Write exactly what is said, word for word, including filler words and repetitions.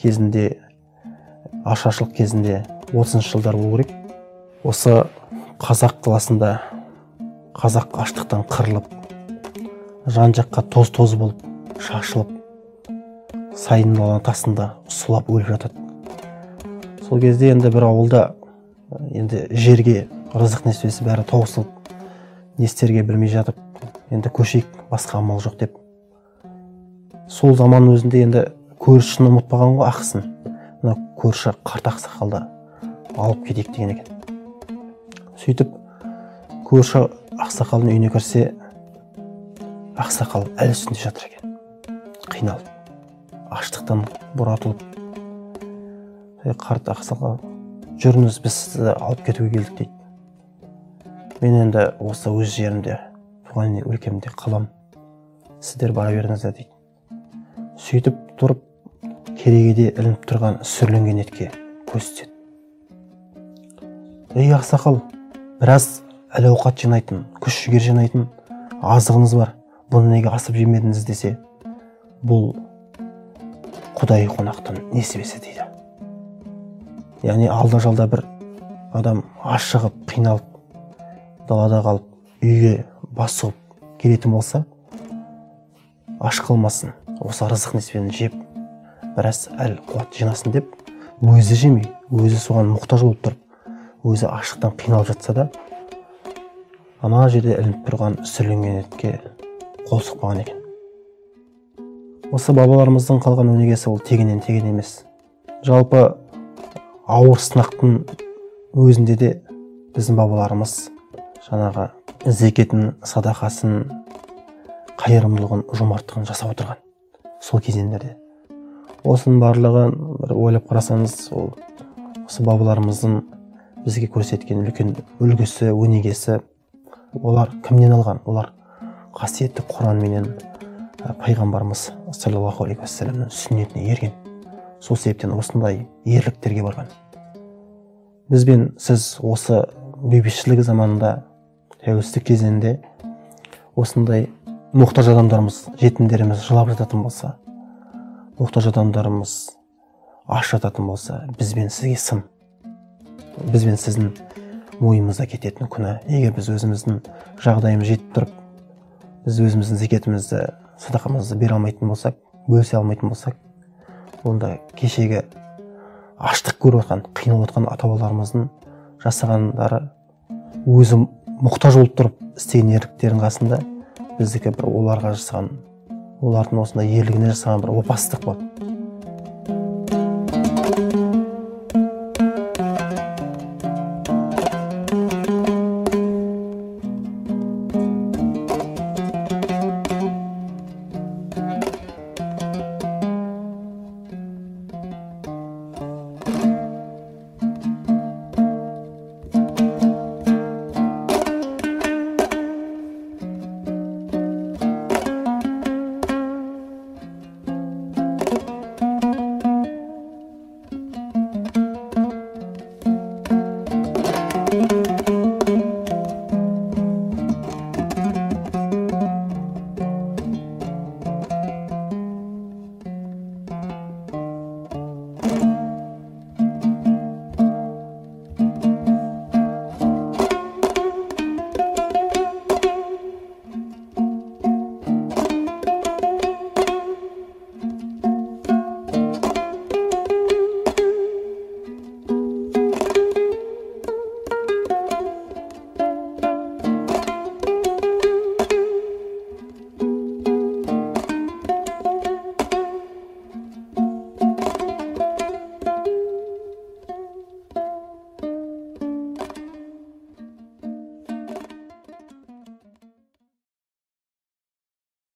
кезінде, ашаршылық кезінде отызыншы жылдар болу керек. Осы қазақ қаласында қазақ аштықтан қырылып, жан жаққа тоз-тоз болып, шашылып, сайдың даланың тасында сұлап өліп жатады. Сол кезде енді бір ауылда енді жерге рызық несібесі бәрі таусылып, не істерге білмей жатып, енді көшейік, басқа амал жоқ деп. Сол заман өзінде енді көршіні ұмытпаған ғой ақысын. Мына көрші қарт ақсақалды алып кетейік деген екен. Сөйтіп көрші ақсақалдың үйіне кірсе, ақсақал әлі үстінде жатыр екен. Қиналып, аштықтан бұратылып. Қарт ақсақал, жүріңіз, біз сізді алып кетуге келдік дейді. Мен енді осы өз жерімде, туған өлкемде қалам. Сіздер бара беріңіздер дейді. Сөйтіп тұрып, керегеде ілініп тұрған сүрленген етке көз түседі. Ей ақсақал, біраз әлі ауқат жинайтын, күш жігер жинайтын азығыңыз бар. Бұны неге асып жемедіңіз десе, бұл құдай қонақтың несібесі дейді. Яғни алда жалда бір адам ашығып, қиналып, далада қалып, үйге бас сұғып келетін болса, аш қалмасын, осы рызық несібені жеп, біраз әл қуат жинасын деп, өзі жемей, өзі соған мұқтаж болып тұрып, өзі аштықтан қиналып жатса да, ана жерде ілініп тұрған сүрленген етке қол сұқпаған екен. Осы бабаларымыздың қалған өнегесі ол тегінен теген емес. Жалпы ауыр сынақтың өзінде де біздің бабаларымыз жаңағы зекетін, садақасын, қайырымдылығын, жомарттығын жасап отырған сол кезеңдерде. Осының барлығын бір ойлап қарасаңыз, ол осы бабаларымыздың бізге көрсеткен үлкен үлгісі, өнегесі, олар кімнен алған? Олар қасиетті Құран менен пайғамбарымыз саллаллаху алейхи уассаламның сүннетіне ерген. Сол себептен осындай ерліктерге барған. Бізбен сіз осы бейбітшілік заманында, тәуелсіздік кезеңінде осындай мұқтаж адамдарымыз, жетімдеріміз жылап жататын болса, мұқтаж адамдарымыз аш жататын болса, бізбен сізге сын. Бізбен сіздің мойнымызда кететін күнә. Егер біз өзіміздің жағдайымыз жетіп тұрып, біз өзіміздің зекетімізді, садақамызды бере алмайтын болсақ, бөлісе алмайтын болсақ, онда кешегі аштық көріп отқан, қиналып отқан ата-бабаларымыздың жасағандары өзі мұқтаж болып тұрып істеген ерліктерінің қасында біздікі бір оларға жасаған, олардың осындай ерлігіне жасаған бір опасыздық болады.